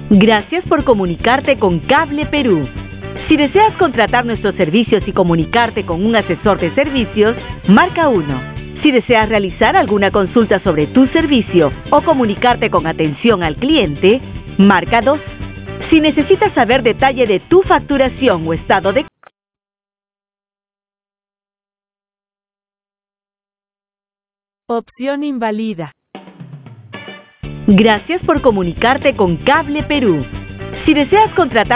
Gracias por comunicarte con Cable Perú. Si deseas contratar nuestros servicios y comunicarte con un asesor de servicios, marca 1. Si deseas realizar alguna consulta sobre tu servicio o comunicarte con atención al cliente, marca 2. Si necesitas saber detalle de tu facturación o estado de... Opción invalida. Gracias por comunicarte con Cable Perú. Si deseas contratar